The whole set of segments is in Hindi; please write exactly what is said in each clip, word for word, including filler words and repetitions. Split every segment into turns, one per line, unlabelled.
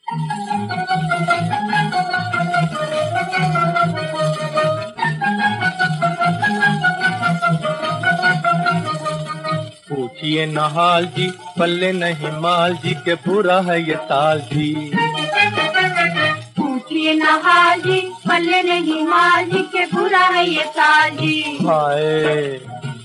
पूछिए नहाल जी, पल्ले नहीं माल जी के बुरा है ये साल जी।
पूछिए नहाल जी, पल्ले नहीं माल जी के बुरा है ये साल जी।
हाय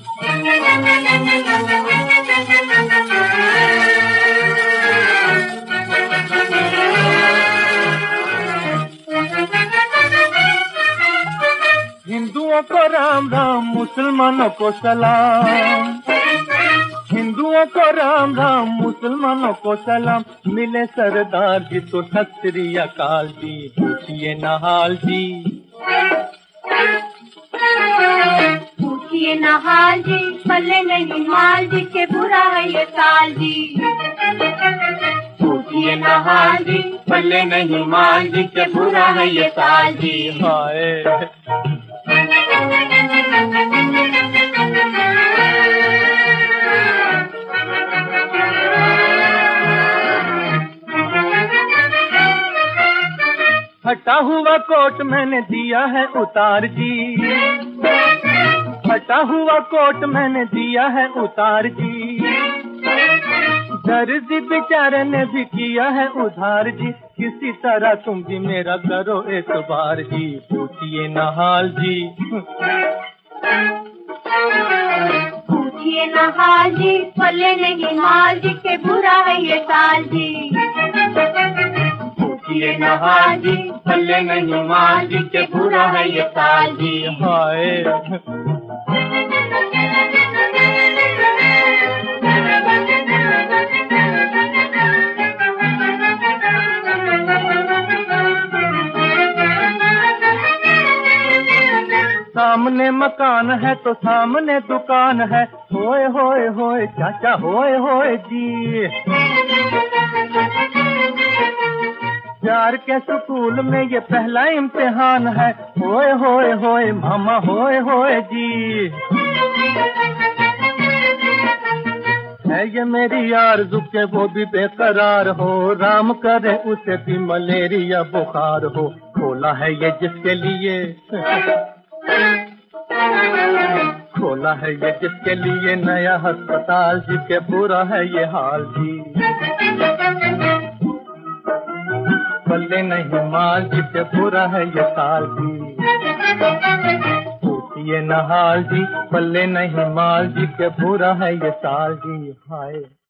हिंदुओं को राम राम, मुसलमानों को सलाम। हिंदुओं को राम राम, मुसलमानों को सलाम। मिले सरदार जी तो सत श्री अकाल जी। पूछिए नहाल जी,
पूछिए नहाल जी, पल्ले नहीं माल जी के बुरा है ये साल जी।
पूछिए नहाल जी, पल्ले नहीं माल जी के बुरा है ये साल जी। हाय फटा हुआ कोट मैंने दिया है उतार जी। फटा हुआ कोट मैंने दिया है उतार जी। दर्जी बेचारे ने भी किया है उधार जी। किसी तरह तुम भी मेरा करो एक बार जी। पूछिए नहाल जी,
पूछिए नहाल जी, पल्ले नहीं माल जी के बुरा है ये साल जी।
पूछिए नहाल जी, पल्ले नहीं माल जी के बुरा है ये साल जी। हाय सामने मकान है तो सामने दुकान है। होए होए होए चाचा होए होए जी। प्यार के स्कूल में ये पहला इम्तिहान है। होए होए होए मामा होए होए जी। है ये मेरी आरज़ू के वो भी बेकरार हो। राम करे उसे भी मलेरिया बुखार हो। खोला है ये जिसके लिए खोला है ये जिसके लिए नया अस्पताल जी के बुरा है ये हाल जी। पल्ले नहीं माल जी के बुरा है ये साल जी। पूछिए नहाल जी, पल्ले नहीं माल जी के बुरा है ये साल जी। हाय